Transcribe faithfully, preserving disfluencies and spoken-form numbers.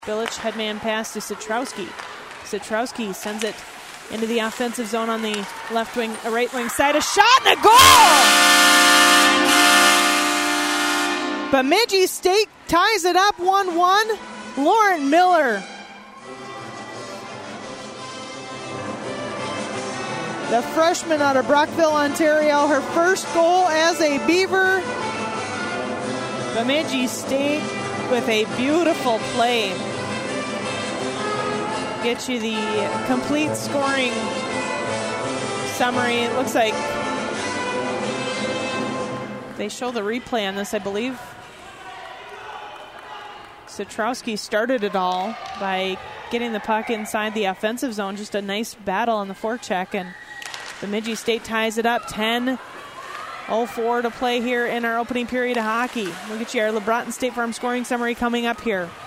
Bilic headman pass to Satrowski. Satrowski sends it into the offensive zone on the left wing, uh, right wing side. A shot and a goal! Bemidji State ties it up one one. Lauren Miller. The freshman out of Brockville, Ontario, her first goal as a Beaver. Bemidji State with a beautiful play. Get you the complete scoring summary. It looks like they show the replay on this, I believe. Satrowski started it all by getting the puck inside the offensive zone. Just a nice battle on the forecheck, and Bemidji State ties it up. ten oh four to play here in our opening period of hockey. We'll get you our LeBronton State Farm scoring summary coming up here.